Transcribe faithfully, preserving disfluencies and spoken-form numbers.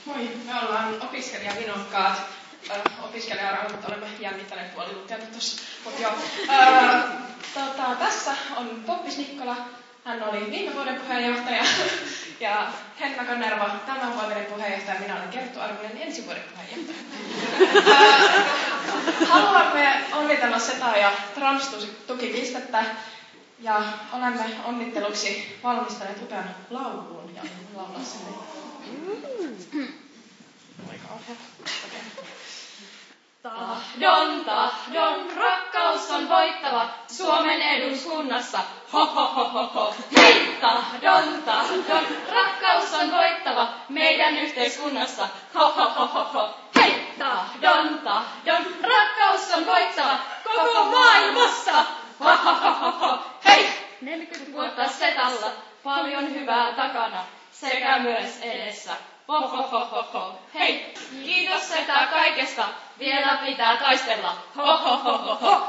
Moi, me ollaan opiskelijavinokkaat. Opiskelijarauhat olemme jännittäneet puoli tuntia nyt tossa. Mut joo. Öö, tota, tässä on Poppis Nikkola. Hän oli viime vuoden puheenjohtaja. Ja Henna Kanerva, tämän vuoden puheenjohtaja. Minä olen Kerttu Arvinen, ensi vuoden puheenjohtaja. öö, haluamme onnitella SETA ja Trans-tukipistettä. Ja olemme onnitteluksi valmistaneet upean laulun ja laulaa sen. Tahdon, tahdon, rakkaus on voittava Suomen eduskunnassa. Ho, ho, ho, ho, ho. Hei! Tahdon, tahdon, rakkaus on voittava meidän yhteiskunnassa. Ho, ho, ho, ho, ho. Hei! Tahdon, tahdon, rakkaus on voittava koko maailmassa. Ho, ho, ho, ho, ho. Hei! neljäkymmentä vuotta SETalla, paljon hyvää takana sekä myös edessä. Ho, ho, ho, ho, ho. Hei! Kiitos SETA kaikesta, vielä pitää taistella. Ho, ho, ho, ho, ho.